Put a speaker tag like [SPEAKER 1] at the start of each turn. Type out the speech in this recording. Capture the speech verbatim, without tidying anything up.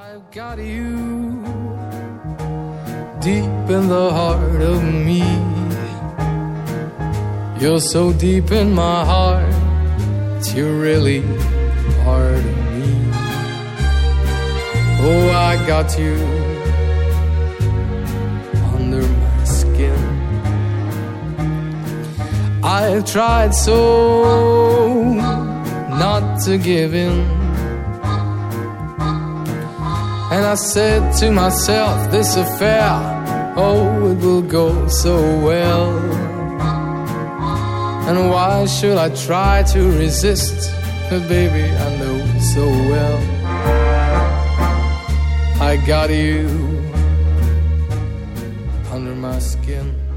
[SPEAKER 1] I've got you deep in the heart of me. You're so deep in my heart, you're really part of me. Oh, I got you under my skin. I've tried so not to give in, and I said to myself, this affair, oh, it will go so well. And why should I try to resist? But baby, I know so well I got you under my skin.